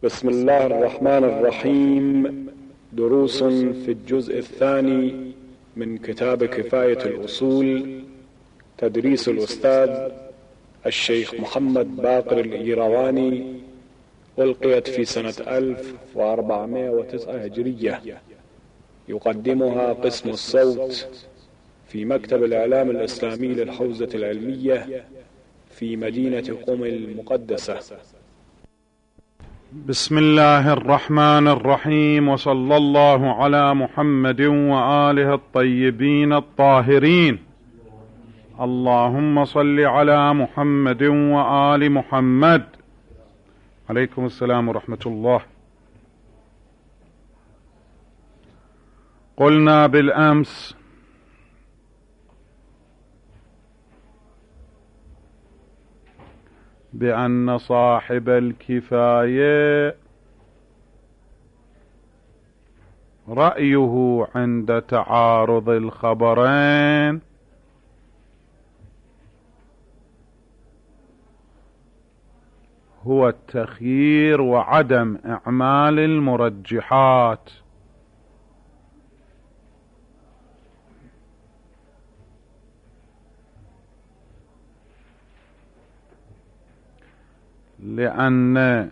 بسم الله الرحمن الرحيم. دروس في الجزء الثاني من كتاب كفاية الأصول، تدريس الأستاذ الشيخ محمد باقر الإيرواني، ألقيت في سنة 1409 هجرية. يقدمها قسم الصوت في مكتب الإعلام الإسلامي للحوزة العلمية في مدينة قم المقدسة. بسم الله الرحمن الرحيم، وصلى الله على محمد وآله الطيبين الطاهرين. اللهم صل على محمد وآل محمد. عليكم السلام ورحمة الله. قلنا بالأمس بأن صاحب الكفاية رأيه عند تعارض الخبرين هو التخيير وعدم إعمال المرجحات، لأن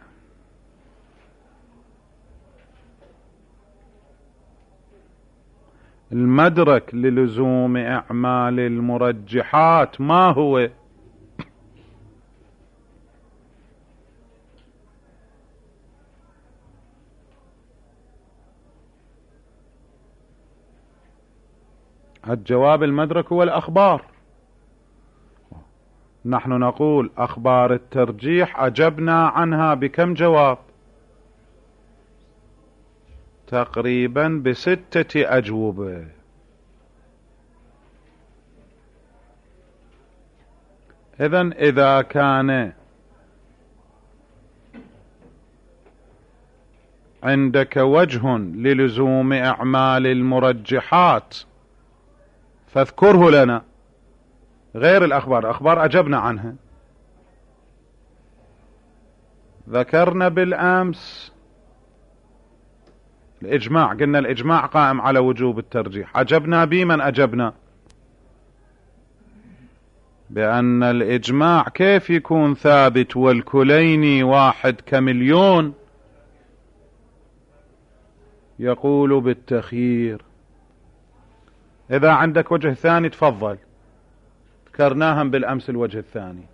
المدرك للزوم إعمال المرجحات ما هو؟ الجواب المدرك هو الأخبار. نحن نقول أخبار الترجيح أجبنا عنها بكم جواب؟ تقريبا ب6 أجوبة. إذا كان عندك وجه للزوم إعمال المرجحات فاذكره لنا، غير الأخبار أجبنا عنها. ذكرنا بالأمس الإجماع، قلنا الإجماع قائم على وجوب الترجيح. أجبنا بمن أجبنا؟ بأن الإجماع كيف يكون ثابت والكليني واحد كمليون يقول بالتخيير. إذا عندك وجه ثاني تفضل. ذكرناهم بالأمس الوجه الثاني،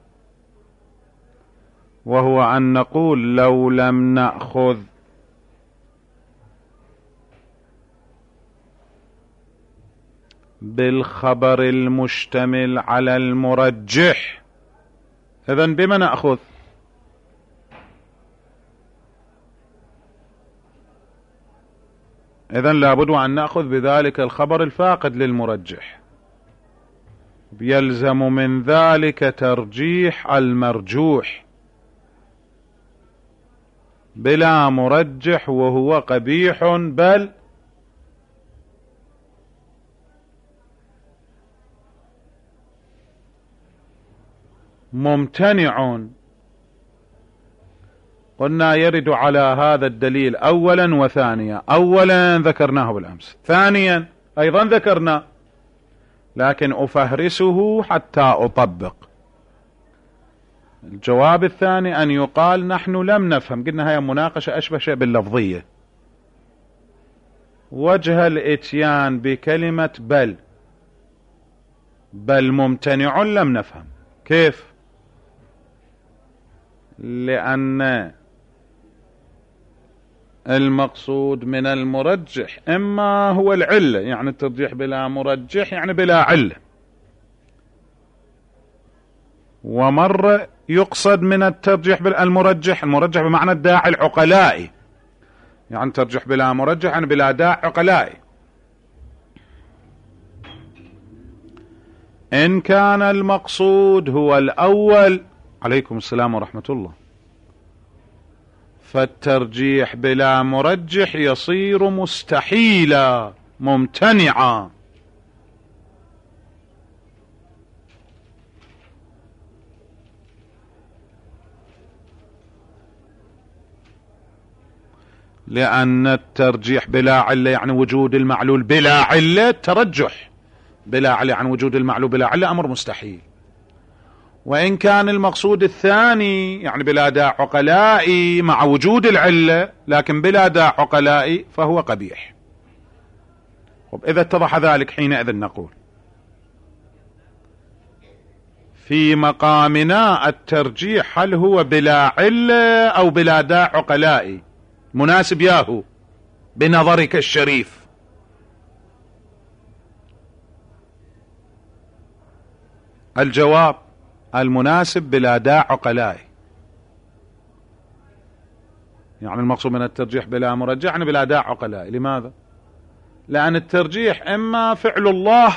وهو أن نقول لو لم نأخذ بالخبر المشتمل على المرجح، إذن بما نأخذ؟ إذن لابد أن نأخذ بذلك الخبر الفاقد للمرجح. يلزم من ذلك ترجيح المرجوح بلا مرجح، وهو قبيح بل ممتنع. قلنا يرد على هذا الدليل أولا وثانيا. أولا ذكرناه بالأمس، ثانيا أيضا ذكرنا، لكن أفهرسه حتى أطبق. الجواب الثاني أن يقال نحن لم نفهم، قلنا هي مناقشة أشبه شيء باللفظية. وجه الإتيان بكلمة بل ممتنع لم نفهم كيف؟ لأن المقصود من المرجح إما هو العلة، يعني الترجيح بلا مرجح يعني بلا علة، ومر يقصد من الترجيح المرجح بمعنى الداعي العقلائي، يعني ترجيح بلا مرجح يعني بلا داعي عقلائي. إن كان المقصود هو الأول، عليكم السلام ورحمة الله، فالترجيح بلا مرجح يصير مستحيلا ممتنعا. لأن الترجيح بلا علة يعني وجود المعلول بلا علة، ترجح بلا علة يعني وجود المعلول بلا علة أمر مستحيل. وإن كان المقصود الثاني يعني بلا داع عقلائي مع وجود العلة لكن بلا داع عقلائي فهو قبيح. إذا اتضح ذلك حينئذ نقول في مقامنا الترجيح هل هو بلا علة أو بلا داع عقلائي؟ مناسب ياهو بنظرك الشريف. الجواب المناسب بلا داع عقلائي. يعني المقصود من الترجيح بلا مرجح يعني بلا داع عقلائي. لماذا؟ لأن الترجيح إما فعل الله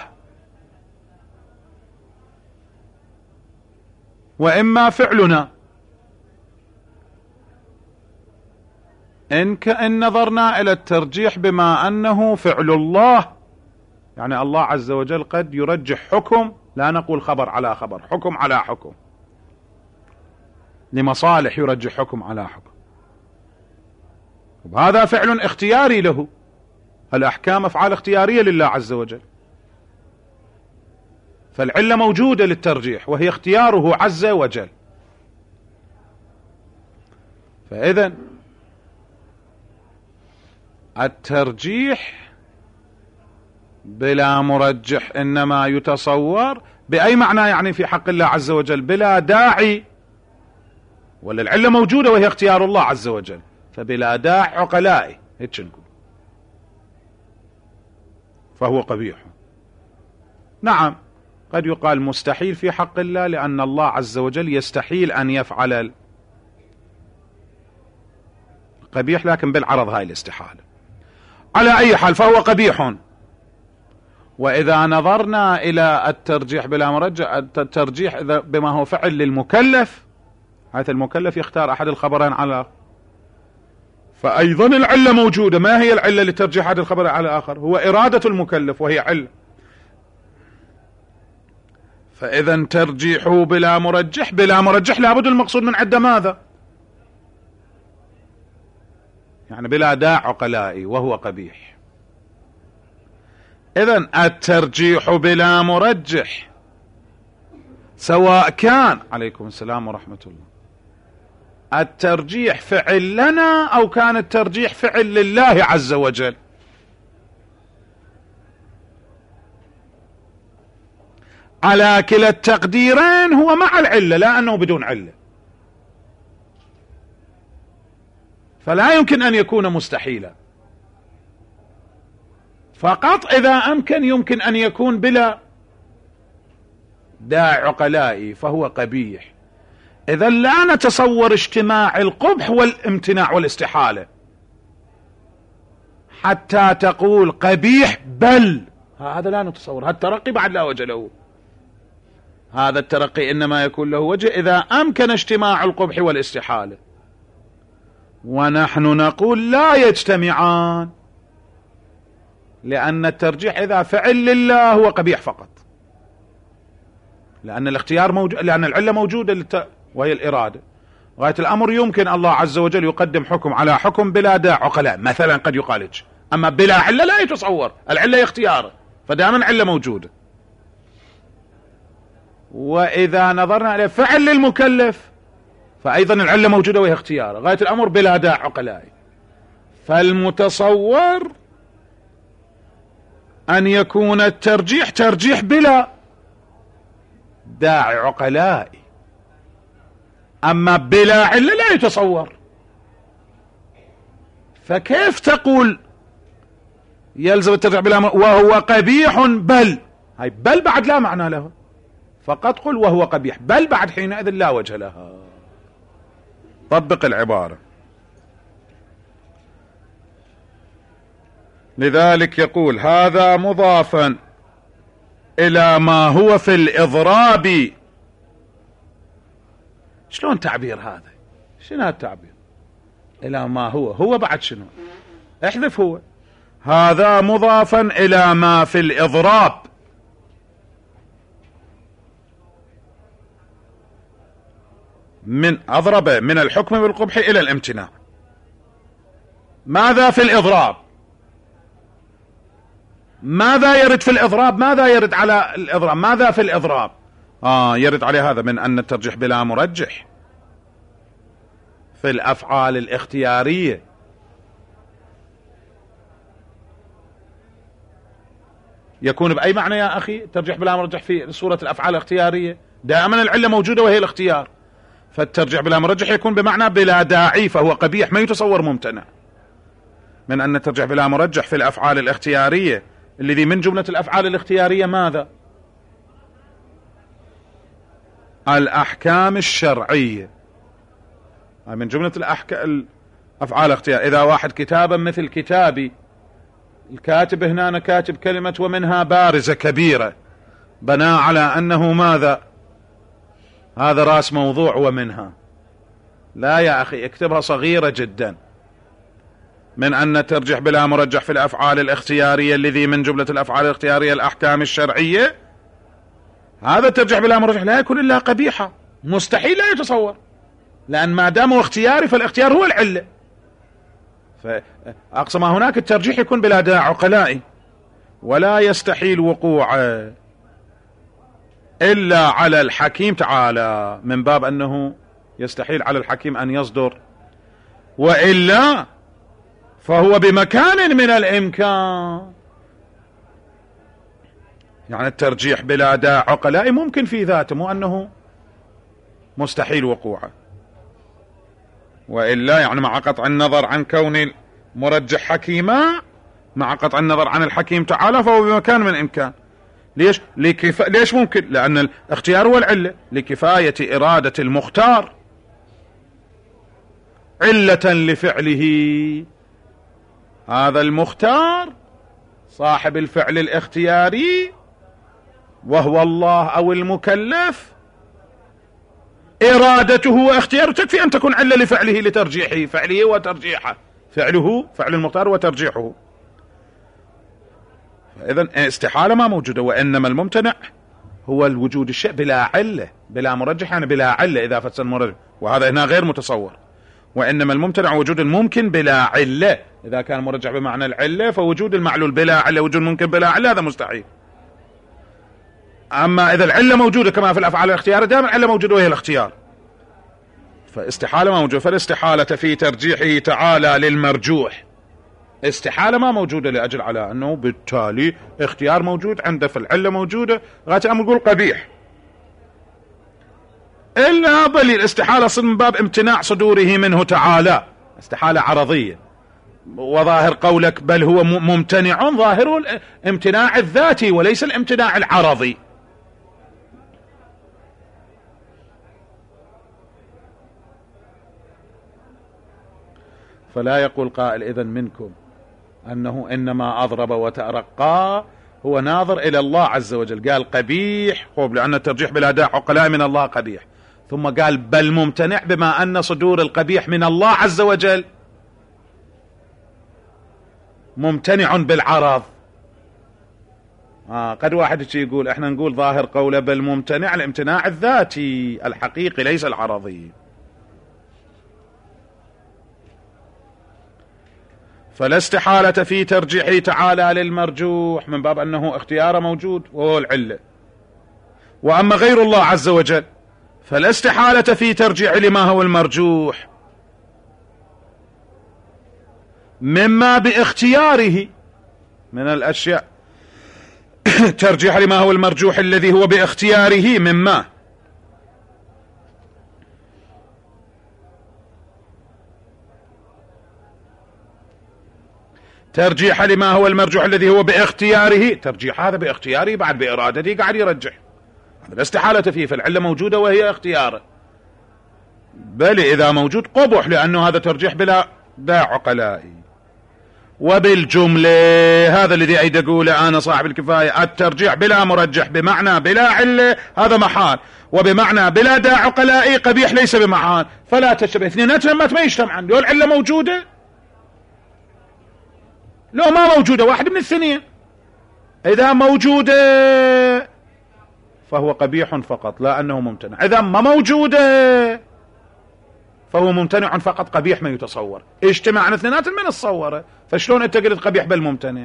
وإما فعلنا. إن نظرنا إلى الترجيح بما أنه فعل الله يعني الله عز وجل قد يرجح حكم، لا نقول خبر على خبر، حكم على حكم، لمصالح يرجح حكم على حكم، وهذا فعل اختياري له. الأحكام أفعال اختيارية لله عز وجل، فالعلة موجودة للترجيح وهي اختياره عز وجل. فإذن الترجيح بلا مرجح إنما يتصور بأي معنى؟ يعني في حق الله عز وجل بلا داعي، ولا العلة موجودة وهي اختيار الله عز وجل، فبلا داع عقلائي هيك نقول فهو قبيح. نعم قد يقال مستحيل في حق الله لأن الله عز وجل يستحيل أن يفعل قبيح لكن بالعرض هاي الاستحالة. على أي حال فهو قبيح. وإذا نظرنا إلى الترجيح بلا مرجح، الترجيح بما هو فعل للمكلف حيث المكلف يختار أحد الخبرين على، فأيضا العلة موجودة. ما هي العلة لترجيح أحد الخبرين على الآخر؟ هو إرادة المكلف وهي علة. فإذا ترجيحه بلا مرجح، بلا مرجح لابد المقصود من عدة ماذا؟ يعني بلا داع عقلائي وهو قبيح. إذن الترجيح بلا مرجح سواء كان عليكم السلام ورحمة الله الترجيح فعل لنا أو كان الترجيح فعل لله عز وجل، على كلا التقديرين هو مع العلة لا أنه بدون علة، فلا يمكن أن يكون مستحيلا. فقط إذا أمكن يمكن أن يكون بلا داع عقلائي فهو قبيح. إذا لا نتصور اجتماع القبح والامتناع والاستحالة حتى تقول قبيح بل، هذا لا نتصور. هذا الترقي بعد لا وجه له. هذا الترقي إنما يكون له وجه إذا أمكن اجتماع القبح والاستحالة، ونحن نقول لا يجتمعان، لأن الترجيح إذا فعل لله هو قبيح فقط، لأن الاختيار موجود، لأن العلة موجودة وهي الإرادة. غاية الأمر يمكن الله عز وجل يقدم حكم على حكم بلا داع عقلاء مثلا قد يقال، أما بلا علة لا يتصور. العلة اختيار، فدائما علة موجودة. وإذا نظرنا إلى فعل للمكلف فأيضا العلة موجودة وهي اختيار، غاية الأمر بلا داع عقلائي. فالمتصور أن يكون الترجيح ترجيح بلا داع عقلائي، أما بلا علة لا يتصور. فكيف تقول يلزم الترجيح بلا وهو قبيح بل؟ هاي بل بعد لا معنى لها، فقط قل وهو قبيح، بل بعد حينئذ لا وجه لها. طبق العبارة. لذلك يقول هذا مضافا إلى ما هو في الإضراب. شلون تعبير هذا؟ شنو التعبير؟ إلى ما هو بعد شنو؟ احذف هو. هذا مضافا إلى ما في الإضراب، من أضرب من الحكم بالقبح إلى الامتناع. ماذا في الإضراب؟ ماذا يرد في الإضراب؟ ماذا يرد على الإضراب؟ ماذا في الإضراب؟ يرد عليه هذا من أن الترجيح بلا مرجح في الأفعال الاختيارية يكون بأي معنى يا أخي؟ الترجيح بلا مرجح في صورة الأفعال الاختيارية دائما العلة موجودة وهي الاختيار، فالترجيح بلا مرجح يكون بمعنى بلا داعي، فهو قبيح ما يتصور ممتنع. من أن الترجيح بلا مرجح في الأفعال الاختيارية الذي من جملة الأفعال الاختيارية ماذا؟ الأحكام الشرعية، من جملة الأفعال الاختيارية. إذا واحد كتابا مثل كتابي، الكاتب هنا أنا كاتب كلمة ومنها بارزة كبيرة، بناء على أنه ماذا؟ هذا رأس موضوع ومنها. لا يا أخي، اكتبها صغيرة جدا. من أن الترجيح بلا مرجح في الأفعال الاختيارية الذي من جملة الأفعال الاختيارية الأحكام الشرعية، هذا الترجيح بلا مرجح لا يكون إلا قبيحا، مستحيل لا يتصور، لأن ما دام اختياري فالاختيار هو العلة. فأقصى ما هناك الترجيح يكون بلا داعي عقلائي، ولا يستحيل وقوعه إلا على الحكيم تعالى، من باب أنه يستحيل على الحكيم أن يصدر، وإلا فهو بمكان من الإمكان. يعني الترجيح بلا داعي عقلائي ممكن في ذاته، مو أنه مستحيل وقوعه، وإلا يعني مع قطع النظر عن كون المرجح حكيما، مع قطع النظر عن الحكيم تعالى، فهو بمكان من الإمكان. ليش؟ ليش ممكن؟ لأن الاختيار هو العلة، لكفاية إرادة المختار علة لفعله. هذا المختار صاحب الفعل الاختياري وهو الله أو المكلف، إرادته واختياره تكفي أن تكون علة لفعله لترجيحه، فعله وترجيحه، فعله فعل المختار وترجيحه. إذن استحالة ما موجودة، وإنما الممتنع هو الوجود الشيء بلا علة بلا مرجح، يعني بلا علة إذا فسر المرجح، وهذا هنا غير متصور. وإنما الممتنع وجود الممكن بلا علة، إذا كان مرجح بمعنى العلة فوجود المعلول بلا علة، وجود ممكن بلا علة هذا مستحيل. أما إذا العلة موجودة كما في الأفعال الاختيارية، دائما العلة موجودة وهي الاختيار، فاستحالة ما موجودة. فالاستحالة في ترجيحه تعالى للمرجوح استحالة ما موجودة، لأجل على أنه بالتالي اختيار موجود عنده، فالعلة موجودة، غاية أمر نقول قبيح. إلا بل الاستحالة صد من باب امتناع صدوره منه تعالى، استحالة عرضية، وظاهر قولك بل هو ممتنع ظاهره الامتناع الذاتي وليس الامتناع العرضي. فلا يقول قائل إذن منكم أنه إنما أضرب وترقى هو ناظر إلى الله عز وجل، قال قبيح خوب لأن الترجيح بلا داعي عقلاء من الله قبيح، ثم قال بل ممتنع بما أن صدور القبيح من الله عز وجل ممتنع بالعرض. قد واحد يقول احنا نقول ظاهر قوله بل ممتنع الامتناع الذاتي الحقيقي ليس العرضي. فلا استحالة في ترجيحه تعالى للمرجوح من باب أنه اختيار موجود وهو العلة. وأما غير الله عز وجل فلا استحالة في ترجيح لما هو المرجوح مما باختياره من الأشياء ترجيح لما هو المرجوح الذي هو باختياره مما ترجيح لما هو المرجوح الذي هو باختياره، ترجيح هذا باختياره بعد بإرادته قاعد يرجح، هذا لا استحالة فيه، فالعلة موجودة وهي اختياره، بل إذا موجود قبح لأنه هذا ترجيح بلا داعي عقلائي. وبالجملة هذا الذي أيد أقوله أنا صاحب الكفاية، الترجيح بلا مرجح بمعنى بلا علة هذا محال، وبمعنى بلا داعي عقلائي قبيح ليس بمحال، فلا تشتبه اثنيناتهم ما يجتمعان، لو العلة موجودة لو ما موجودة واحد من الثنين، إذا موجودة فهو قبيح فقط لا أنه ممتنع، إذا ما موجودة فهو ممتنع فقط، قبيح ما يتصور. اجتمع عن اثنينات من الصورة، فشلون انت قلت قبيح بل ممتنع؟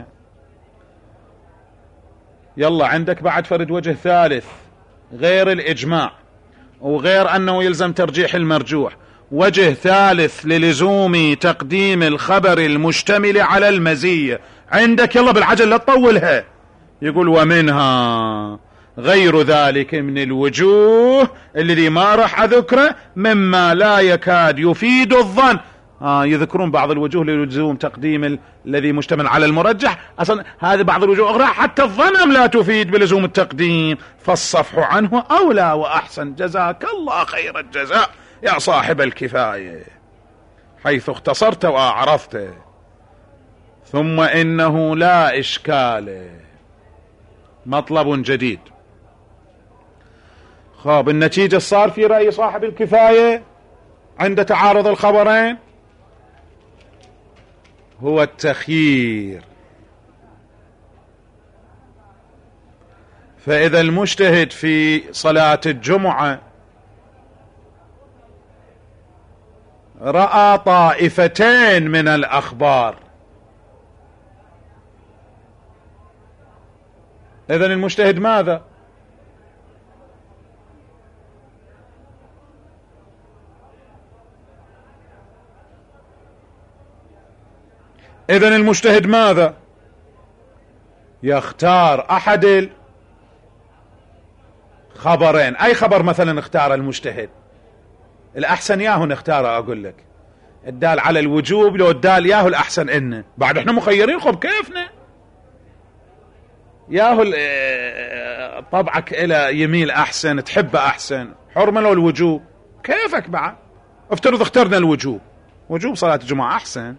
يلا عندك بعد فرد وجه ثالث غير الإجماع وغير أنه يلزم ترجيح المرجوح، وجه ثالث للزوم تقديم الخبر المشتمل على المزية. عندك يلا بالعجل لا تطولها. يقول ومنها غير ذلك من الوجوه الذي ما راح أذكره مما لا يكاد يفيد الظن. يذكرون بعض الوجوه للزوم تقديم الذي مشتمل على المرجح، أصلا هذه بعض الوجوه أخرى حتى الظن لا تفيد بلزوم التقديم، فالصفح عنه أولى وأحسن. جزاك الله خير الجزاء يا صاحب الكفاية، حيث اختصرت وأعرضت. ثم إنه لا إشكال، مطلب جديد. خاب النتيجة صار في رأي صاحب الكفاية عند تعارض الخبرين هو التخيير. فإذا المجتهد في صلاة الجمعة رأى طائفتين من الأخبار، إذن المجتهد ماذا؟ إذن المجتهد ماذا؟ يختار أحد الخبرين. أي خبر مثلا اختار المجتهد؟ الأحسن ياهو نختاره. أقول لك الدال على الوجوب لو الدال ياهو الأحسن إنه بعد إحنا مخيرين. خب كيفنا ياهو طبعك إلى يميل أحسن، تحبه أحسن، حرمة لو الوجوب كيفك بعد. افترض اخترنا الوجوب، وجوب صلاة الجمعة أحسن.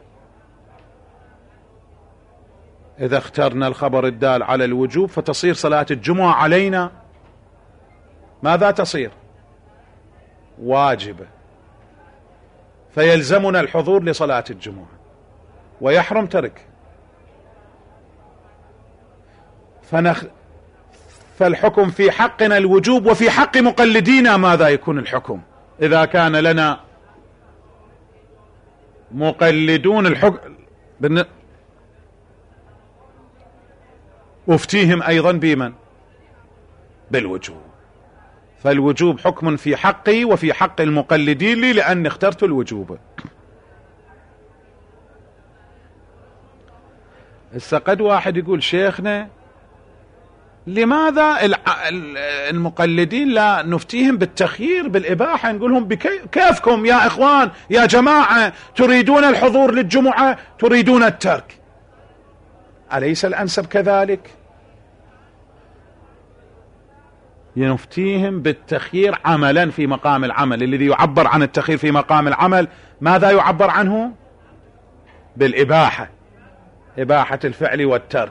إذا اخترنا الخبر الدال على الوجوب فتصير صلاة الجمعة علينا ماذا تصير؟ واجبة، فيلزمنا الحضور لصلاة الجمعة ويحرم ترك. فالحكم في حقنا الوجوب، وفي حق مقلدينا ماذا يكون الحكم؟ إذا كان لنا مقلدون الحكم أفتيهم أيضا بمن؟ بالوجوب. فالوجوب حكم في حقي وفي حق المقلدين لي لأني اخترت الوجوب. هسه قد واحد يقول شيخنا لماذا المقلدين لا نفتيهم بالتخيير بالإباحة؟ نقولهم كيفكم يا إخوان يا جماعة، تريدون الحضور للجمعة تريدون الترك، أليس الأنسب كذلك؟ ينفتيهم بالتخيير عملا في مقام العمل. الذي يعبر عن التخيير في مقام العمل ماذا يعبر عنه؟ بالإباحة، إباحة الفعل والترك.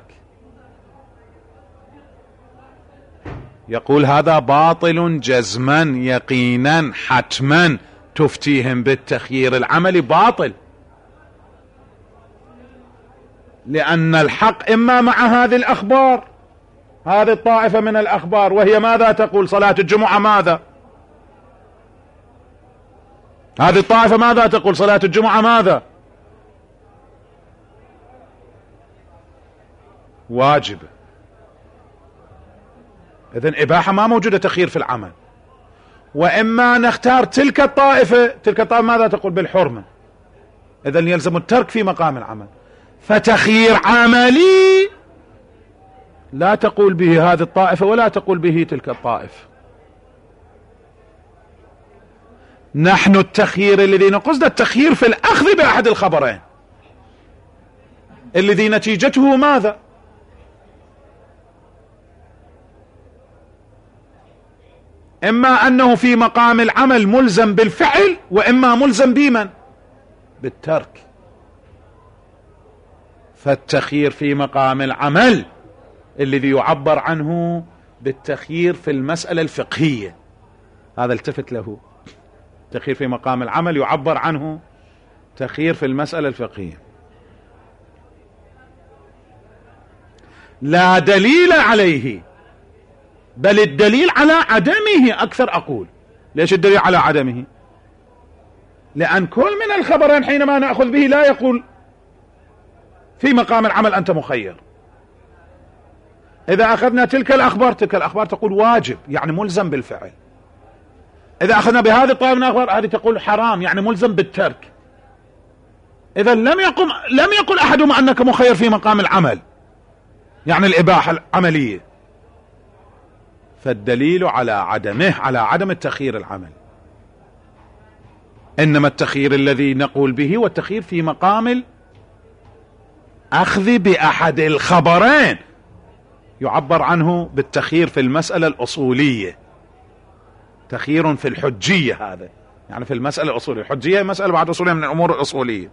يقول هذا باطل جزما يقينا حتما، تفتيهم بالتخيير العملي باطل، لأن الحق إما مع هذه الأخبار، هذه الطائفة من الأخبار، وهي ماذا تقول؟ صلاة الجمعة ماذا؟ هذه الطائفة ماذا تقول؟ صلاة الجمعة ماذا؟ واجب. إذن إباحة ما موجودة تخيير في العمل. وإما نختار تلك الطائفة، تلك الطائفة ماذا تقول؟ بالحرمة، إذن يلزم الترك في مقام العمل. فتخيير عملي لا تقول به هذه الطائفة ولا تقول به تلك الطائفة. نحن التخيير الذي نقصد التخيير في الأخذ بأحد الخبرين الذي نتيجته ماذا؟ إما أنه في مقام العمل ملزم بالفعل، وإما ملزم بمن؟ بالترك. فالتخيير في مقام العمل الذي يعبر عنه بالتخيير في المسألة الفقهية، هذا التفت له. تخيير في مقام العمل يعبر عنه تخيير في المسألة الفقهية. لا دليل عليه، بل الدليل على عدمه أكثر. أقول ليش الدليل على عدمه؟ لأن كل من الخبرين حينما نأخذ به لا يقول في مقام العمل أنت مخير. إذا أخذنا تلك الأخبار تقول واجب يعني ملزم بالفعل. إذا أخذنا بهذه الطائفة من الأخبار هذه تقول حرام يعني ملزم بالترك. إذا لم يقل أحدهم أنك مخير في مقام العمل يعني الإباحة العملية. فالدليل على عدم التخيير العمل. إنما التخيير الذي نقول به والتخيير في مقام الأخذ بأحد الخبرين، يعبر عنه بالتخيير في المسألة الأصولية، تخيير في الحجية. هذا يعني في المسألة الأصولية، الحجية مسألة بعد أصولية من الأمور الأصولية.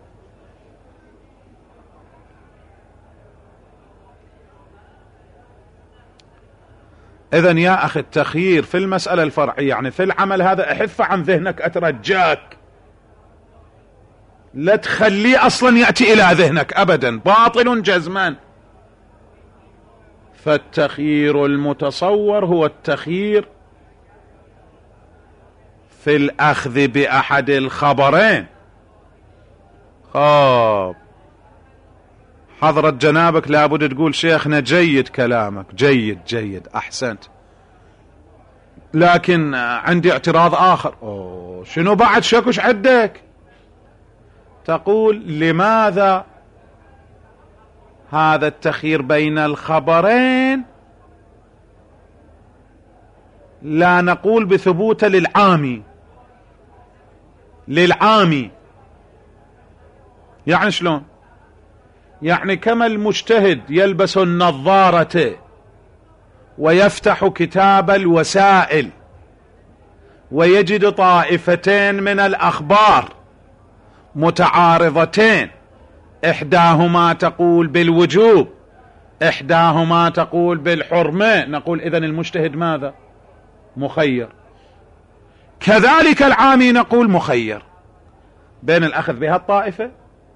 إذن يا أخي التخيير في المسألة الفرعية يعني في العمل هذا احف عن ذهنك، أترجاك لا تخليه أصلا يأتي إلى ذهنك أبدا، باطل جزما. فالتخيير المتصور هو التخيير في الأخذ بأحد الخبرين. حضرة جنابك لابد تقول شيخنا جيد كلامك، جيد أحسنت، لكن عندي اعتراض آخر. شنو بعد شكوش عندك؟ تقول لماذا هذا التخيير بين الخبرين لا نقول بثبوت للعامي؟ يعني شلون؟ يعني كما المجتهد يلبس النظارة ويفتح كتاب الوسائل ويجد طائفتين من الأخبار متعارضتين، إحداهما تقول بالوجوب إحداهما تقول بالحرمة، نقول إذن المجتهد ماذا؟ مخير. كذلك العامي نقول مخير بين الأخذ بها الطائفة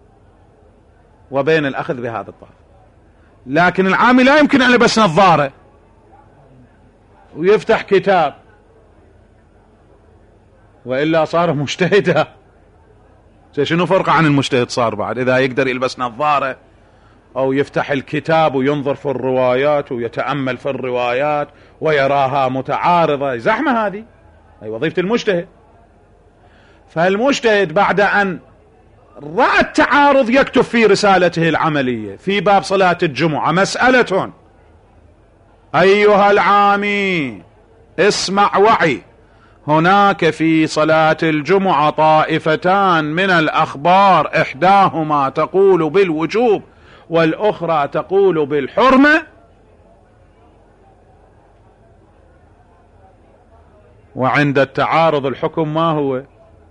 وبين الأخذ بهذا الطائفة. لكن العامي لا يمكن أن يلبس نظارة ويفتح كتاب وإلا صار مجتهدا. شنو فرق عن المجتهد صار بعد إذا يقدر يلبس نظارة أو يفتح الكتاب وينظر في الروايات ويتأمل في الروايات ويراها متعارضة؟ زحمة هذه، أي وظيفة المجتهد. فالمجتهد بعد أن رأى التعارض يكتب في رسالته العملية في باب صلاة الجمعة مسألة: أيها العامي اسمع وعي، هناك في صلاة الجمعة طائفتان من الأخبار إحداهما تقول بالوجوب والأخرى تقول بالحرمة، وعند التعارض الحكم ما هو؟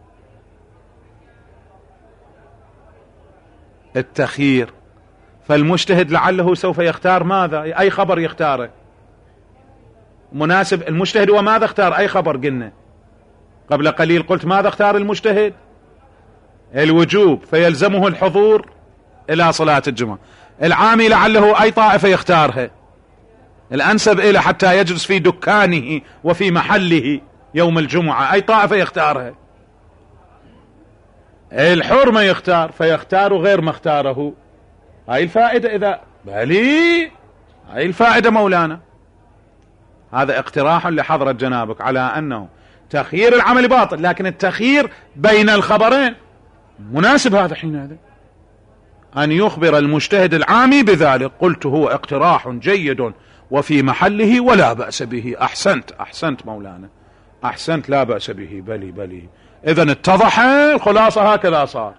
التخيير. فالمجتهد لعله سوف يختار ماذا؟ أي خبر يختاره مناسب. المجتهد وماذا اختار؟ أي خبر؟ قلنا قبل قليل قلت ماذا اختار المجتهد؟ الوجوب، فيلزمه الحضور إلى صلاة الجمعة. العامي لعله أي طائفة يختارها الأنسب إلى حتى يجلس في دكانه وفي محله يوم الجمعة، أي طائفة يختارها. الحرمة يختار، فيختار غير ما اختاره. هاي الفائدة. إذا بلي هاي الفائدة مولانا. هذا اقتراح لحضرة جنابك على أنه تخيير العمل باطل، لكن التخيير بين الخبرين مناسب. هذا حين هذا أن يخبر المجتهد العامي بذلك. قلت هو اقتراح جيد وفي محله ولا بأس به. أحسنت مولانا، أحسنت، لا بأس به. بلي إذن اتضح الخلاصة. هكذا صار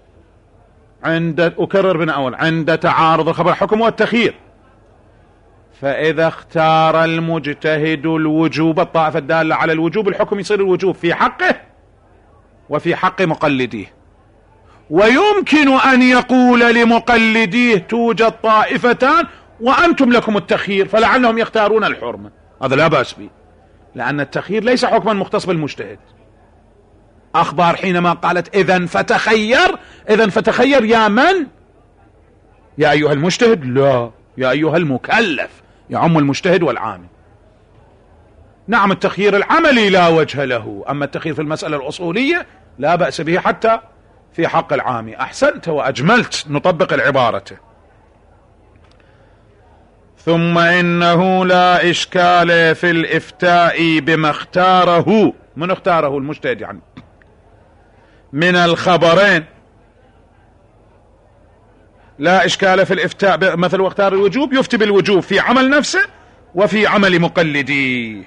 أكرر من أول، عند تعارض الخبر حكم والتخيير، فإذا اختار المجتهد الوجوب، الطائفة الدالة على الوجوب، الحكم يصير الوجوب في حقه وفي حق مقلديه. ويمكن أن يقول لمقلديه توجد طائفتان وأنتم لكم التخيير، فلعلهم يختارون الحرمة. هذا لا بأس به، لأن التخيير ليس حكما مختص بالمجتهد. أخبار حينما قالت إذن فتخير يا من؟ يا أيها المجتهد؟ لا، يا أيها المكلف، يعم المجتهد والعامل. نعم التخيير العملي لا وجه له، أما التخيير في المسألة الأصولية لا بأس به حتى في حق العامي. أحسنت وأجملت، نطبق العبارة. ثم إنه لا إشكال في الإفتاء بما اختاره، من اختاره؟ المجتهد يعني، من الخبرين. لا إشكال في الإفتاء مثل واختار الوجوب، يفتي بالوجوب في عمل نفسه وفي عمل مقلديه.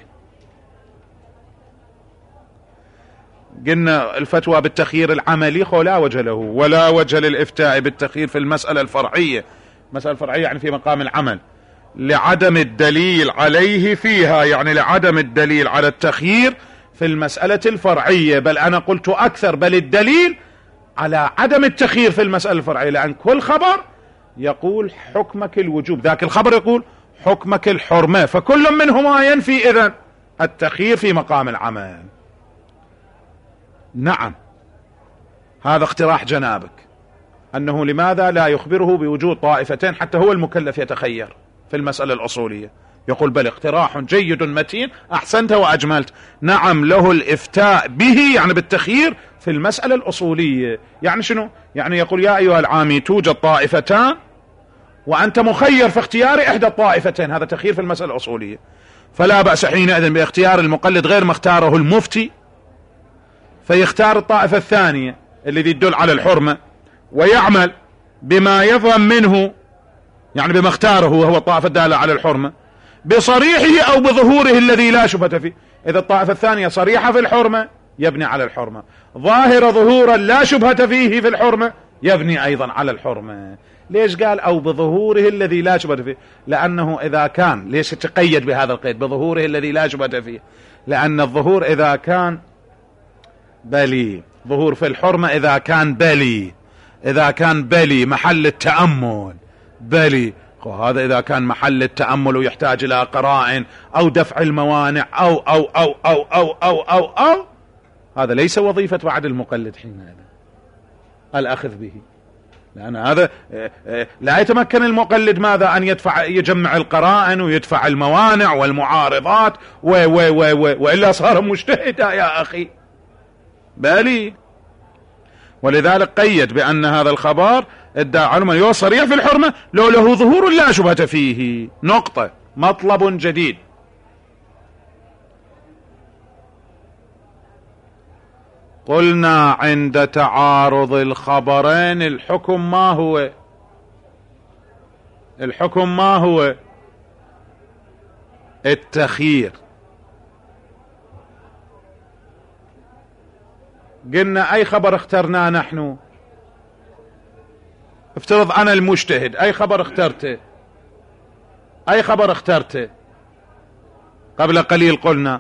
قلنا الفتوى بالتخيير العملي لا وجه له، ولا وجه للإفتاء بالتخيير في المسألة الفرعية. مسألة الفرعية يعني في مقام العمل، لعدم الدليل عليه فيها، يعني لعدم الدليل على التخيير في المسألة الفرعية. بل أنا قلت أكثر، بل الدليل على عدم التخيير في المسألة الفرعية، لأن كل خبر يقول حكمك الوجوب، ذاك الخبر يقول حكمك الحرمة، فكل منهما ينفي إذن التخيير في مقام العمل. نعم، هذا اقتراح جنابك، أنه لماذا لا يخبره بوجود طائفتين حتى هو المكلف يتخير في المسألة الأصولية. يقول بل اقتراح جيد متين، أحسنت وأجملت. نعم له الإفتاء به، يعني بالتخيير في المسألة الأصولية. يعني شنو؟ يعني يقول يا أيها العامي توجد طائفتان وأنت مخير في اختيار إحدى الطائفتين، هذا تخيير في المسألة الأصولية. فلا بأس حينئذ باختيار المقلد غير ما اختاره المفتي، فيختار الطائفة الثانية الذي يدل على الحرمة، ويعمل بما يفهم منه، يعني بما اختاره وهو الطائفة الدالة على الحرمة، بصريحه أو بظهوره الذي لا شبهة فيه. إذا الطائفة الثانية صريحة في الحرمة يبني على الحرمة، ظاهر ظهورا لا شبهة فيه في الحرمة يبني أيضا على الحرمة. ليش قال أو بظهوره الذي لا شبهة فيه؟ لأنه إذا كان، ليش تقيد بهذا القيد بظهوره الذي لا شبهة فيه؟ لأن الظهور إذا كان بلي، ظهور في الحرمة إذا كان بلي، إذا كان بلي محل التأمل بلي، هذا إذا كان محل التأمل ويحتاج إلى قرائن أو دفع الموانع أو هذا ليس وظيفة بعد المقلد حينئذ الأخذ به، لأن هذا لا يتمكن المقلد ماذا أن يجمع القرائن ويدفع الموانع والمعارضات وإلا صار مجتهدا يا أخي بالي. ولذلك قيد بأن هذا الخبر ادعى علما يو صريح في الحرمة لو له ظهور لا شبهة فيه. نقطة، مطلب جديد. قلنا عند تعارض الخبرين الحكم ما هو؟ الحكم ما هو؟ التخيير. قلنا أي خبر اخترناه نحن؟ افترض أنا المجتهد، أي خبر اخترته؟ أي خبر اخترته؟ قبل قليل قلنا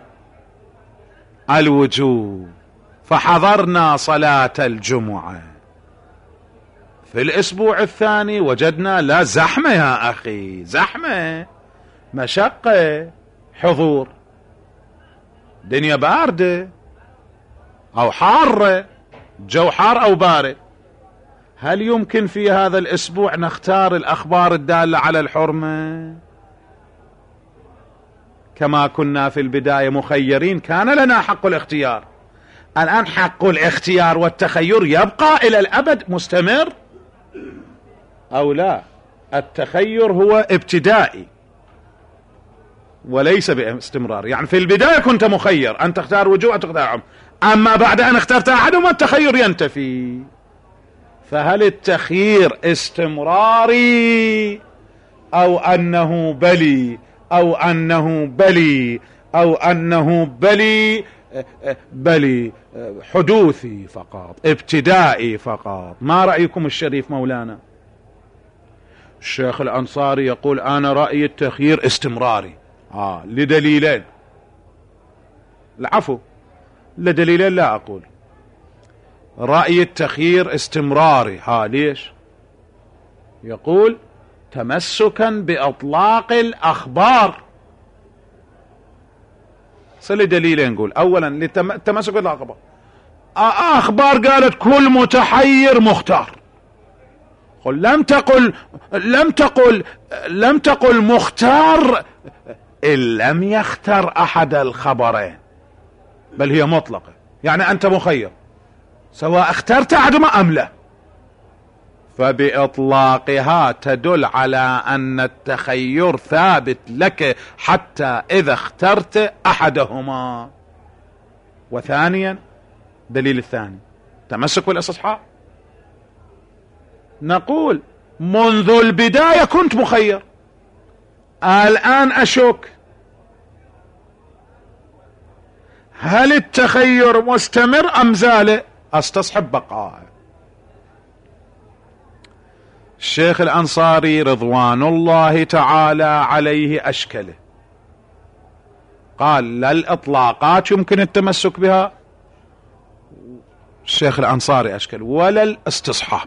الوجوب، فحضرنا صلاة الجمعة. في الأسبوع الثاني وجدنا لا زحمة يا أخي، زحمة، مشقة، حضور، دنيا باردة أو حارة، جو حار أو بارد. هل يمكن في هذا الأسبوع نختار الأخبار الدالة على الحرمة كما كنا في البداية مخيرين؟ كان لنا حق الاختيار. الآن حق الاختيار والتخير يبقى إلى الأبد مستمر أو لا؟ التخير هو ابتدائي وليس باستمرار. يعني في البداية كنت مخير أن تختار وجوه أن تختار عم، أما بعد أن اخترت أحدهما التخير ينتفي. فهل التخيير استمراري أو أنه بلي أو أنه بلي أو أنه بلي حدوثي فقط، ابتدائي فقط؟ ما رأيكم الشريف مولانا؟ الشيخ الأنصاري يقول أنا رأيي التخيير استمراري لدليلين. العفو، لدليلين لا أقول. رأي التخيير استمراري. ليش؟ يقول تمسكا بأطلاق الأخبار. صلي دليلين نقول. أولا للتمسك بالأخبار، أخبار قالت كل متحير مختار. قل لم تقل مختار إن لم يختر أحد الخبرين، بل هي مطلقة، يعني أنت مخير سواء اخترت أحدهما أم لا. فبإطلاقها تدل على أن التخير ثابت لك حتى إذا اخترت أحدهما. وثانيا دليل الثاني تمسك بالاستصحاب. نقول منذ البداية كنت مخير، الآن أشك هل التخير مستمر أم زال، أستصحب بقاء. الشيخ الأنصاري رضوان الله تعالى عليه أشكله، قال لا الإطلاقات يمكن التمسك بها، الشيخ الأنصاري أشكل، ولا الاستصحاب.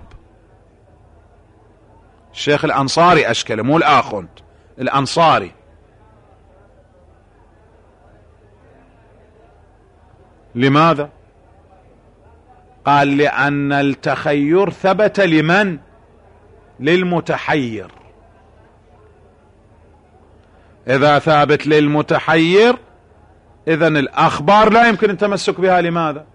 الشيخ الأنصاري أشكله مو الآخوند، الأنصاري. لماذا؟ قال لأن التخير ثبت لمن؟ للمتحير. إذا ثابت للمتحير إذن الأخبار لا يمكن التمسك بها. لماذا؟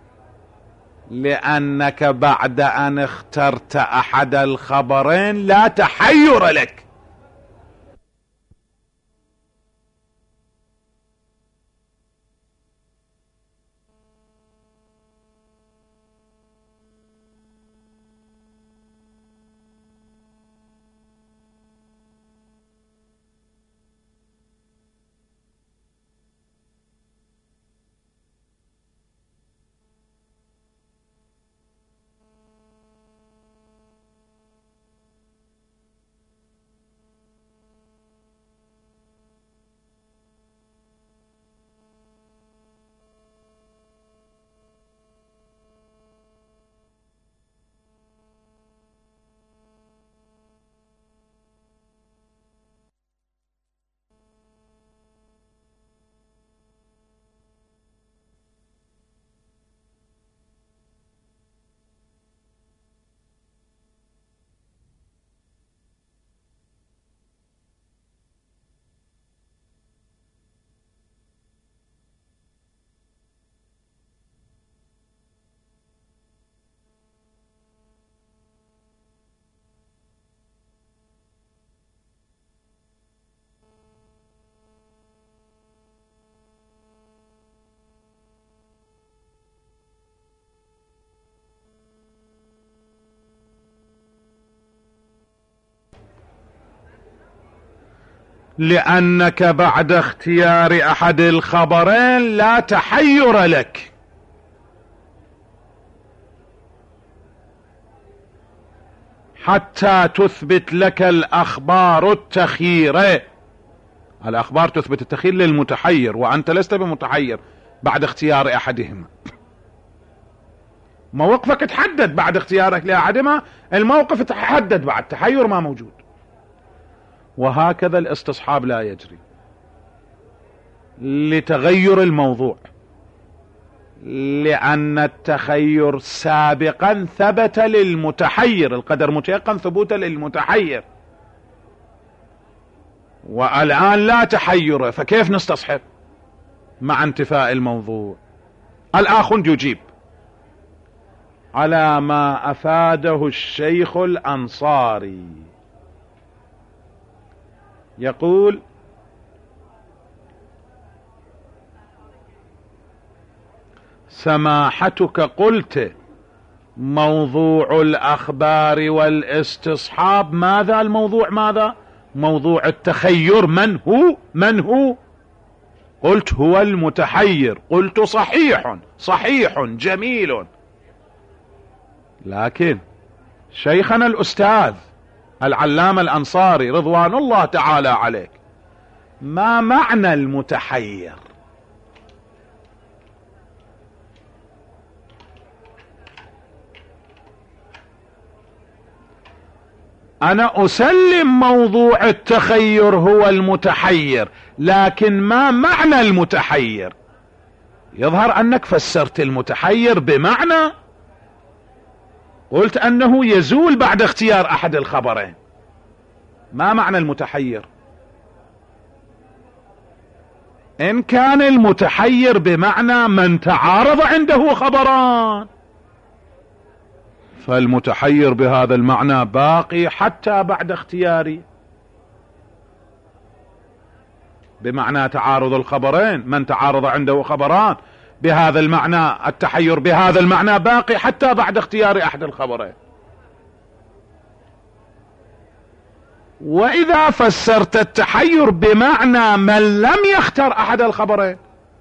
لأنك بعد أن اخترت أحد الخبرين لا تحير لك. لأنك بعد اختيار أحد الخبرين لا تحير لك. حتى تثبت لك الأخبار التخيير. الأخبار تثبت التخيير للمتحير، وأنت لست بمتحير بعد اختيار أحدهما. موقفك تحدد بعد اختيارك لأحدهما، الموقف تحدد بعد، تحير ما موجود. وهكذا الاستصحاب لا يجري لتغير الموضوع، لأن التخير سابقا ثبت للمتحير، القدر متيقن ثبوتا للمتحير، والآن لا تحير، فكيف نستصحب مع انتفاء الموضوع؟ الآخوند يجيب على ما أفاده الشيخ الأنصاري، يقول: سماحتك قلت موضوع الأخبار والاستصحاب ماذا؟ الموضوع ماذا؟ موضوع التخير. من هو؟ قلت هو المتحير. قلت صحيح جميل، لكن شيخنا الأستاذ العلامة الأنصاري رضوان الله تعالى عليك، ما معنى المتحير؟ أنا أسلم موضوع التخير هو المتحير، لكن ما معنى المتحير؟ يظهر أنك فسرت المتحير بمعنى، قلت أنه يزول بعد اختيار أحد الخبرين. ما معنى المتحير؟ إن كان المتحير بمعنى من تعارض عنده خبران، فالمتحير بهذا المعنى باقي حتى بعد اختياري. بمعنى تعارض الخبرين، من تعارض عنده خبران، بهذا المعنى التحير بهذا المعنى باقي حتى بعد اختيار احد الخبرين. واذا فسرت التحير بمعنى من لم يختر احد الخبرين،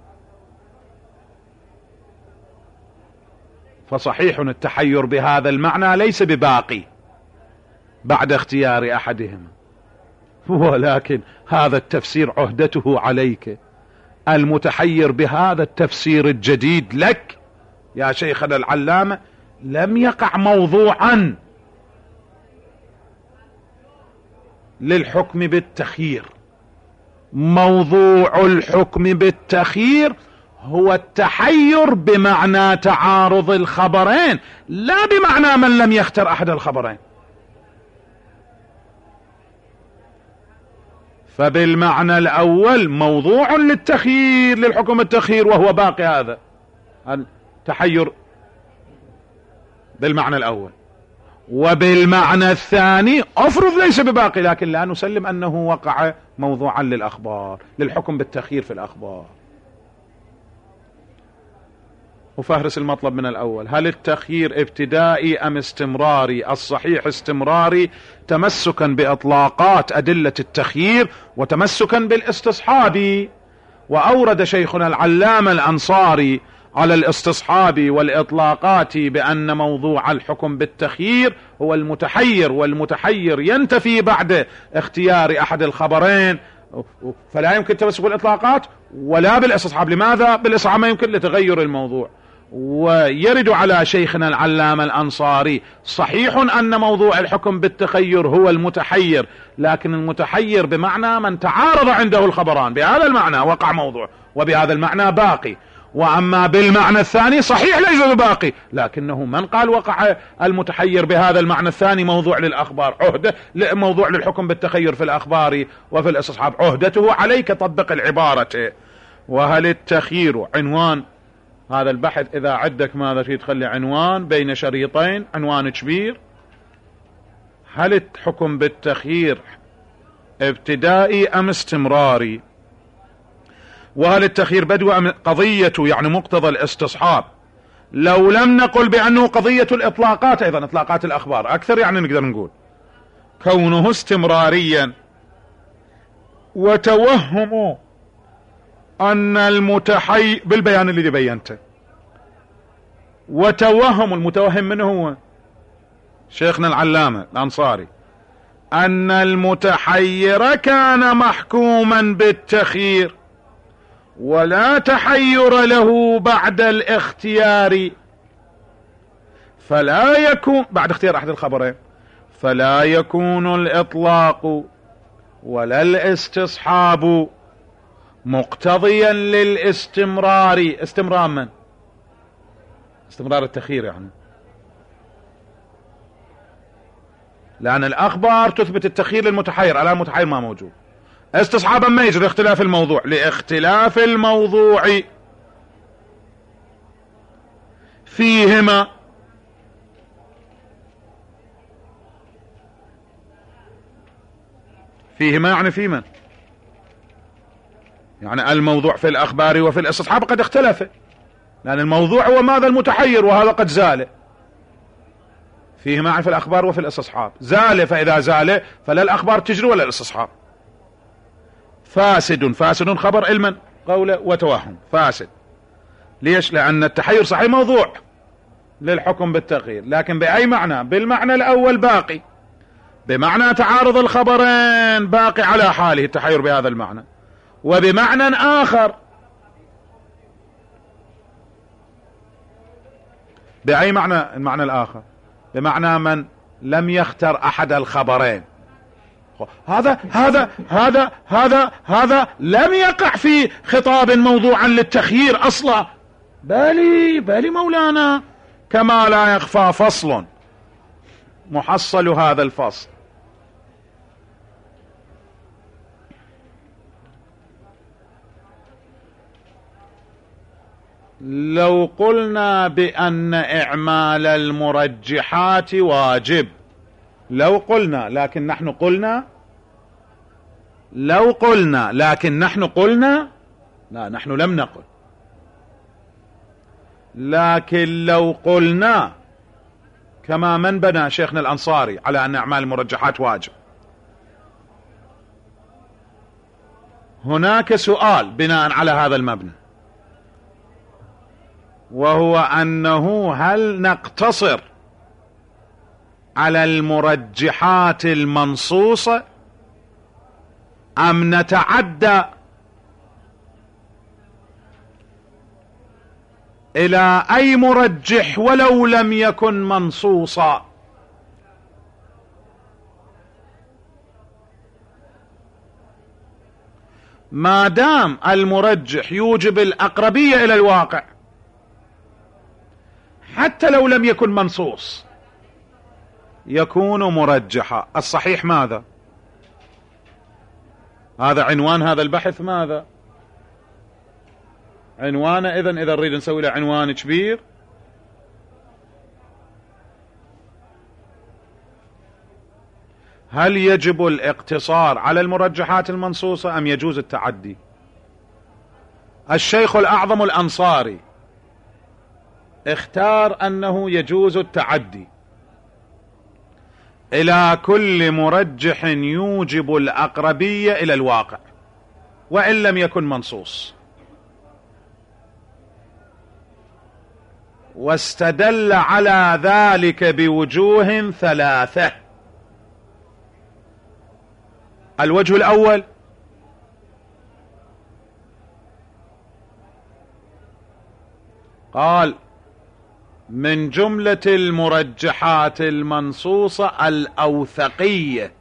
فصحيح التحير بهذا المعنى ليس بباقي بعد اختيار احدهما، ولكن هذا التفسير عهدته عليك. المتحير بهذا التفسير الجديد لك يا شيخنا العلامة لم يقع موضوعا للحكم بالتخيير. موضوع الحكم بالتخيير هو التحير بمعنى تعارض الخبرين، لا بمعنى من لم يختر احد الخبرين. فبالمعنى الاول موضوع للتخيير، للحكم بالتخيير، وهو باقي هذا التحير بالمعنى الاول. وبالمعنى الثاني افرض ليس بباقي، لكن لا نسلم انه وقع موضوعا للاخبار، للحكم بالتخيير في الاخبار. وفهرس المطلب من الاول: هل التخيير ابتدائي ام استمراري؟ الصحيح استمراري، تمسكا باطلاقات ادلة التخيير وتمسكا بالاستصحاب. واورد شيخنا العلامة الانصاري على الاستصحاب والاطلاقات بان موضوع الحكم بالتخيير هو المتحير، والمتحير ينتفي بعد اختيار احد الخبرين، فلا يمكن تمسك بالاطلاقات ولا بالاستصحاب. لماذا؟ بالاستصحاب ما يمكن لتغير الموضوع. ويرد على شيخنا العلامة الأنصاري: صحيح أن موضوع الحكم بالتخير هو المتحير، لكن المتحير بمعنى من تعارض عنده الخبران، بهذا المعنى وقع موضوع، وبهذا المعنى باقي. وأما بالمعنى الثاني صحيح ليس بباقي، لكنه من قال وقع المتحير بهذا المعنى الثاني موضوع للأخبار، عهدة موضوع للحكم بالتخير في الأخبار وفي الاستصحاب، عهدته عليك طبق العبارة. وهل التخيير عنوان هذا البحث؟ إذا عندك ماذا في تخلي عنوان بين شريطين، عنوان كبير: هل الحكم بالتخيير ابتدائي أم استمراري؟ وهل التخيير بدو أم قضيته، يعني مقتضى الاستصحاب؟ لو لم نقل بأنه قضية الإطلاقات، أيضا إطلاقات الأخبار أكثر، يعني نقدر نقول كونه استمراريا، وتوهم أن المتحير بالبيان الذي بينته، وتوهم المتوهم منه هو شيخنا العلامة الأنصاري أن المتحير كان محكوما بالتخيير ولا تحير له بعد الاختيار، فلا يكون بعد اختيار أحد الخبرين، فلا يكون الإطلاق ولا الاستصحاب مقتضيا للاستمرار. استمرار من؟ استمرار التخيير يعني، لأن الأخبار تثبت التخيير للمتحير، الآن المتحير ما موجود. استصحابا ما يجري اختلاف الموضوع، لاختلاف الموضوع فيهما يعني في من؟ يعني الموضوع في الأخبار وفي الاستصحاب قد اختلف، لأن الموضوع هو ماذا؟ المتحير، وهذا قد زال. فيه معا في الأخبار وفي الاستصحاب زال، فإذا زال فلا الأخبار تجري ولا الاستصحاب. فاسد خبر علما قوله وتوهم فاسد. ليش؟ لأن التحير صحيح موضوع للحكم بالتغيير، لكن بأي معنى؟ بالمعنى الأول باقي، بمعنى تعارض الخبرين باقي على حاله التحير بهذا المعنى. وبمعنى آخر، بأي معنى المعنى الآخر؟ بمعنى من لم يختر أحد الخبرين. هذا لم يقع في خطاب موضوعا للتخيير أصلا. بالي مولانا، كما لا يخفى فصل محصل هذا الفصل. لو قلنا بأن إعمال المرجحات واجب، لو قلنا لكن نحن قلنا، لو قلنا لكن نحن قلنا، لا نحن لم نقل، لكن لو قلنا كما من بنى شيخنا الأنصاري على أن أعمال المرجحات واجب. هناك سؤال بناء على هذا المبنى، وهو أنه هل نقتصر على المرجحات المنصوصة أم نتعدى إلى أي مرجح ولو لم يكن منصوصا؟ ما دام المرجح يوجب الأقربية إلى الواقع حتى لو لم يكن منصوص يكون مرجحا. الصحيح ماذا؟ هذا عنوان هذا البحث، ماذا عنوانه؟ إذا نريد نسوي له عنوان كبير، هل يجب الاقتصار على المرجحات المنصوصة أم يجوز التعدي؟ الشيخ الأعظم الأنصاري اختار أنه يجوز التعدي إلى كل مرجح يوجب الأقربية إلى الواقع وإن لم يكن منصوص، واستدل على ذلك بوجوه ثلاثة. الوجه الأول قال من جملة المرجحات المنصوصة الأوثقية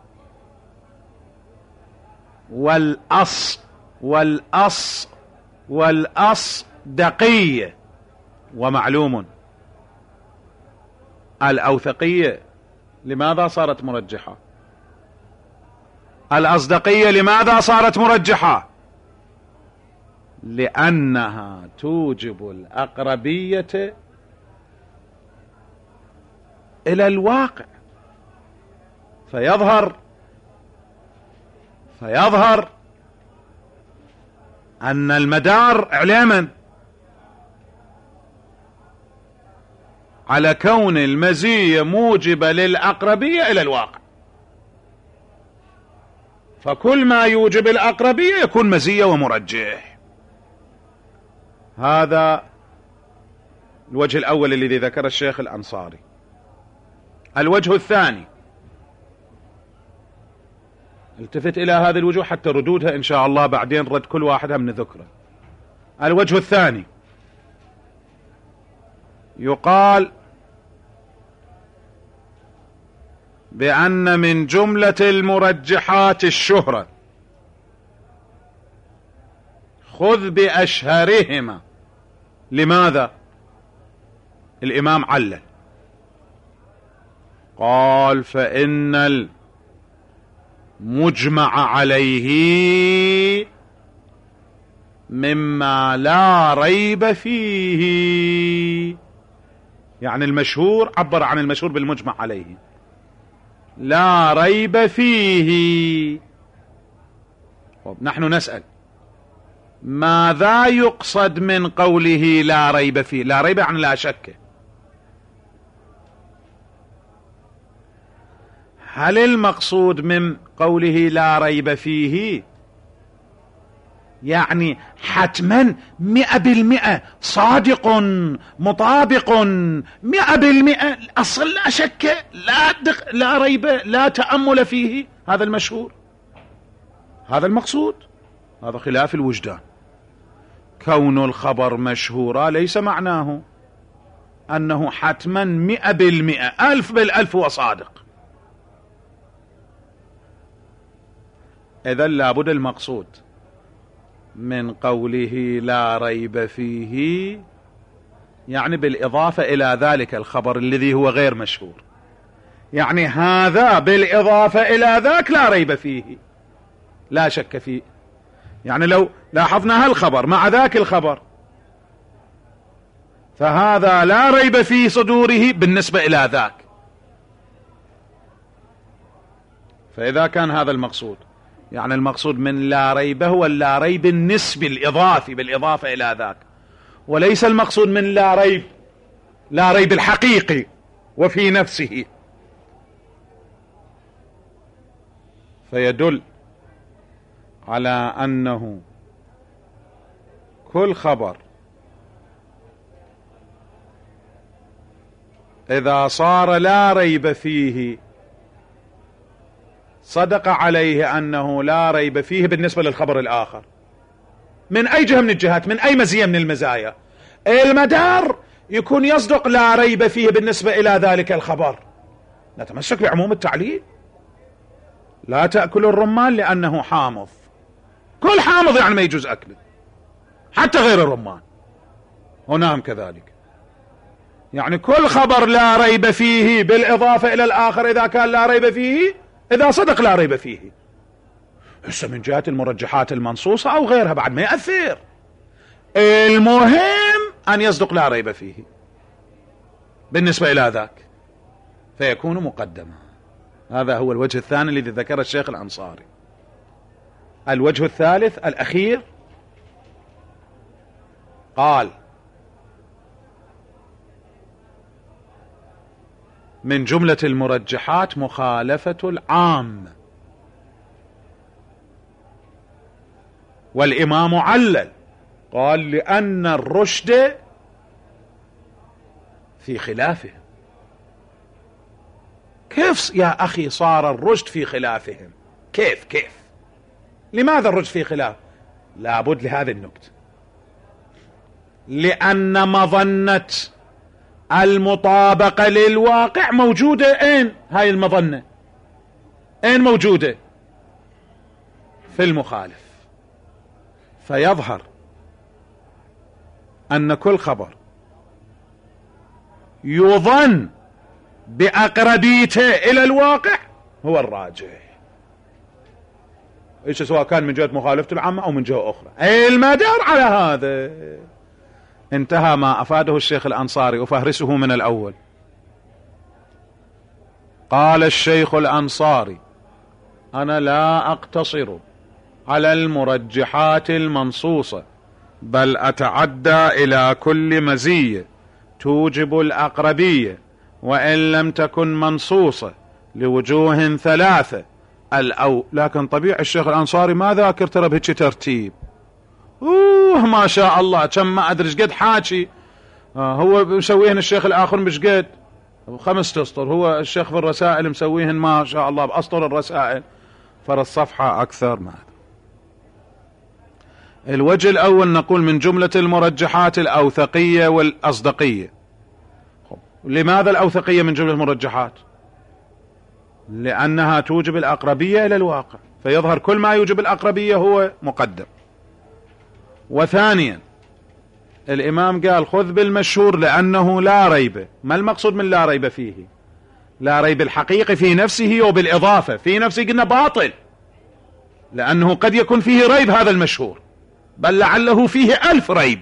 والأصدقية. ومعلوم الأوثقية لماذا صارت مرجحة؟ الأصدقية لماذا صارت مرجحة؟ لأنها توجب الأقربية إلى الواقع، فيظهر أن المدار إعلاما على كون المزية موجبة للأقربية إلى الواقع، فكل ما يوجب الأقربية يكون مزية ومرجح. هذا الوجه الأول الذي ذكر الشيخ الأنصاري. الوجه الثاني، التفت إلى هذه الوجوه حتى ردودها إن شاء الله بعدين رد كل واحدها من ذكره. الوجه الثاني يقال بأن من جملة المرجحات الشهرة، خذ بأشهرهما. لماذا؟ الإمام علل قال فإن المجمع عليه مما لا ريب فيه، يعني المشهور عبر عن المشهور بالمجمع عليه لا ريب فيه. نحن نسأل ماذا يقصد من قوله لا ريب فيه؟ لا ريب يعني لا شك. هل المقصود من قوله لا ريب فيه يعني حتما 100% صادق مطابق 100% أصل لا شك لا ريب لا تأمل فيه؟ هذا المشهور، هذا المقصود، هذا خلاف الوجدان. كون الخبر مشهورا ليس معناه أنه حتما 100% 1000% هو صادق. إذن لابد المقصود من قوله لا ريب فيه يعني بالإضافة إلى ذلك الخبر الذي هو غير مشهور، يعني هذا بالإضافة إلى ذاك لا ريب فيه لا شك فيه. يعني لو لاحظنا هالخبر مع ذاك الخبر فهذا لا ريب في صدوره بالنسبة إلى ذاك. فإذا كان هذا المقصود، يعني المقصود من لا ريب هو اللا ريب النسبي الإضافي بالإضافة إلى ذاك، وليس المقصود من لا ريب الحقيقي وفي نفسه. فيدل على أنه كل خبر إذا صار لا ريب فيه صدق عليه أنه لا ريب فيه بالنسبة للخبر الآخر من أي جهة من الجهات، من أي مزية من المزايا. المدار يكون يصدق لا ريب فيه بالنسبة إلى ذلك الخبر. نتمسك بعموم التعليل. لا تأكل الرمان لأنه حامض، كل حامض يعني ما يجوز أكله حتى غير الرمان. هناهم كذلك، يعني كل خبر لا ريب فيه بالإضافة إلى الآخر إذا كان لا ريب فيه، إذا صدق لا ريب فيه. هسه من جهة المرجحات المنصوصة أو غيرها بعد ما يأثر، المهم أن يصدق لا ريب فيه بالنسبة إلى ذاك فيكون مقدما. هذا هو الوجه الثاني الذي ذكر الشيخ الأنصاري. الوجه الثالث الأخير قال: من جملة المرجحات مخالفة العام. والإمام علل قال: لأن الرشد في خلافهم. كيف يا أخي صار الرشد في خلافهم؟ كيف لماذا الرشد في خلاف؟ لابد لهذه النكتة، لأن مظنة المطابقة للواقع موجودة. أين هاي المظنة؟ أين موجودة؟ في المخالف. فيظهر أن كل خبر يظن بأقربيته إلى الواقع هو الراجح، إيش سواء كان من جهة مخالفة العامة أو من جهة أخرى. المدار على هذا. انتهى ما أفاده الشيخ الأنصاري، أفهرسه من الأول. قال الشيخ الأنصاري: أنا لا أقتصر على المرجحات المنصوصة، بل أتعدى إلى كل مزية توجب الأقربية وإن لم تكن منصوصة لوجوه ثلاثة. لكن طبيعي الشيخ الأنصاري ما ذاكر ترى بهيك ترتيب. ما شاء الله، كم ما أدري قد حاكي. هو مسويهن الشيخ الآخر مش قد 5 أسطر، هو الشيخ في الرسائل مسويهن ما شاء الله بأسطر الرسائل، فر الصفحة أكثر. ما الوجه الأول نقول من جملة المرجحات الأوثقية والأصدقية. لماذا الأوثقية من جملة المرجحات؟ لأنها توجب الأقربية إلى الواقع، فيظهر كل ما يوجب الأقربية هو مقدم. وثانيا الإمام قال: خذ بالمشهور لأنه لا ريب. ما المقصود من لا ريب فيه؟ لا ريب الحقيقي في نفسه وبالإضافة. في نفسه قلنا باطل، لأنه قد يكون فيه ريب هذا المشهور، بل لعله فيه 1000 ريب.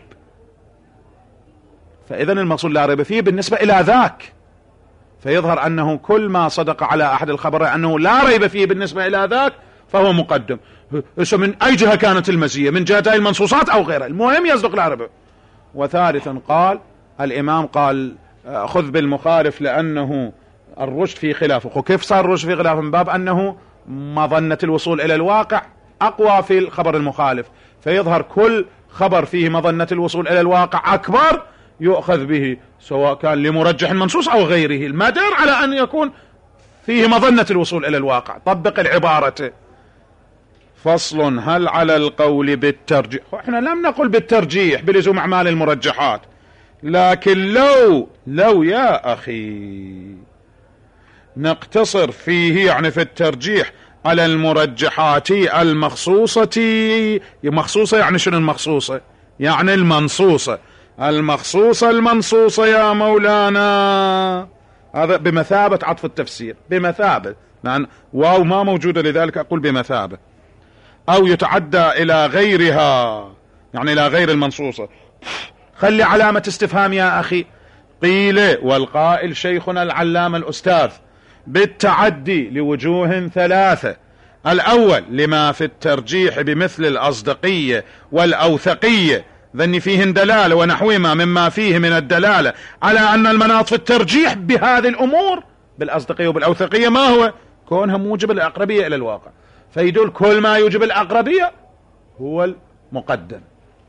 فإذا المقصود لا ريب فيه بالنسبة إلى ذاك، فيظهر أنه كل ما صدق على أحد الخبر أنه لا ريب فيه بالنسبة إلى ذاك فهو مقدم. من أي جهة كانت المزية، من جهة المنصوصات أو غيرها، المهم يصدق لا ريب. وثالثا قال الإمام قال: خذ بالمخالف لأنه الرشد في خلافه. وكيف صار الرشد في خلافه؟ من باب أنه مظنة الوصول إلى الواقع أقوى في الخبر المخالف، فيظهر كل خبر فيه مظنة الوصول إلى الواقع أكبر يؤخذ به، سواء كان لمرجح منصوص أو غيره. المدار على أن يكون فيه مظنة الوصول إلى الواقع. طبق العبارة. فصل: هل على القول بالترجيح؟ احنا لم نقل بالترجيح بلزوم أعمال المرجحات، لكن لو يا أخي نقتصر فيه، يعني في الترجيح، على المرجحات المخصوصة. مخصوصة يعني شنو المخصوصة؟ يعني المنصوصة. المنصوصة يا مولانا، هذا بمثابة عطف التفسير، بمثابة، لأن واو ما موجودة لذلك أقول بمثابة. أو يتعدى إلى غيرها، يعني إلى غير المنصوصة. خلي علامة استفهام يا أخي. قيل والقائل شيخنا العلامة الأستاذ بالتعدي لوجوه ثلاثة: الأول لما في الترجيح بمثل الأصدقية والأوثقية ذن فيهن دلالة ونحوهما مما فيه من الدلالة على أن المناط في الترجيح بهذه الأمور بالأصدقية وبالأوثقية ما هو؟ كونها موجب الأقربية إلى الواقع، فيدل كل ما يوجب الأقربية هو المقدم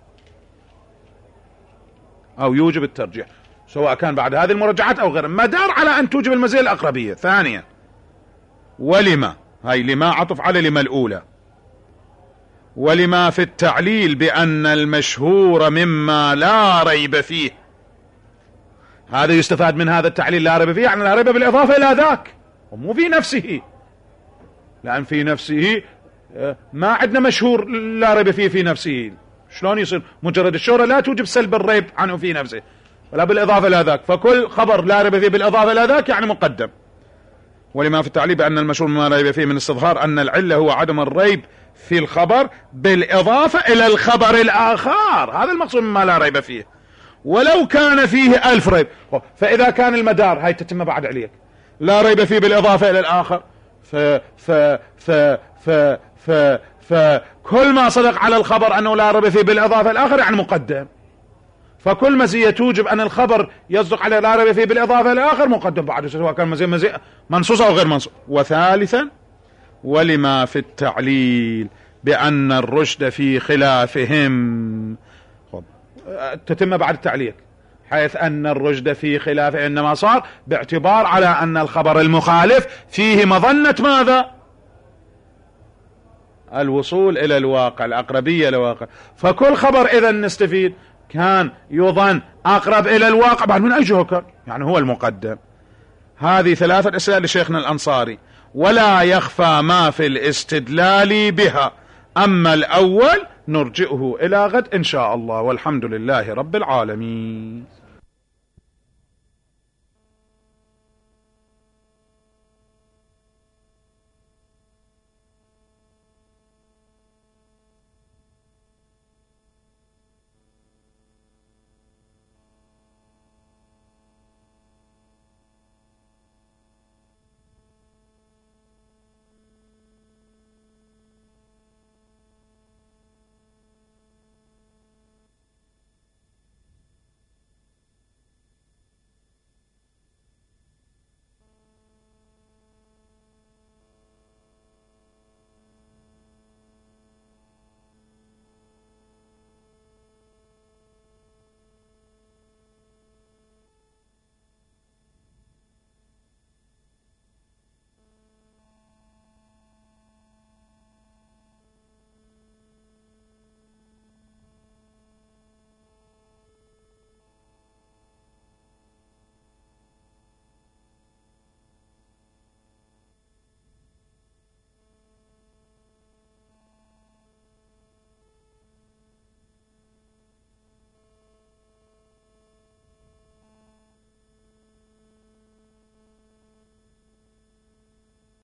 أو يوجب الترجيح، سواء كان بعد هذه المرجعات أو غيرها، مدار على أن توجب المزية الأقربية. ثانيا ولما، هاي لما عطف على لما الأولى، ولما في التعليل بأن المشهور مما لا ريب فيه. هذا يستفاد من هذا التعليل لا ريب فيه، يعني لا ريب بالإضافة إلى ذاك ومو في نفسه، لأن في نفسه ما عندنا مشهور لا ريب فيه في نفسه. شلون يصير؟ مجرد الشهرة لا توجب سلب الريب عنه في نفسه ولا بالإضافة إلى ذاك، فكل خبر لا ريب فيه بالإضافة إلى ذاك يعني مقدم. ولما في التعليل بأن المشهور مما ريب فيه من استظهار أن العلة هو عدم الريب في الخبر بالإضافة إلى الخبر الآخر، هذا المقصود مما لا ريب فيه، ولو كان فيه 1000 ريب. فإذا كان المدار هاي تتم بعد عليك لا ريب فيه بالإضافة إلى الآخر، فكل ما صدق على الخبر أنه لا ريب فيه بالإضافة الآخر يعني مقدم، فكل مزية توجب أن الخبر يصدق على لا ريب فيه بالإضافة الآخر مقدم بعد، سواء كان مزية منصوصة أو غير منصوصة. وثالثا ولما في التعليل بأن الرشد في خلافهم، تتم بعد التعليق، حيث أن الرشد في خلافه إنما صار باعتبار على أن الخبر المخالف فيه مظنة ماذا؟ الوصول إلى الواقع، الأقربية للواقع. فكل خبر إذا نستفيد كان يظن أقرب إلى الواقع بعد من أي جهة يعني هو المقدم. هذه ثلاثة أسئلة لشيخنا الأنصاري، ولا يخفى ما في الاستدلال بها. أما الأول نرجئه إلى غد إن شاء الله، والحمد لله رب العالمين.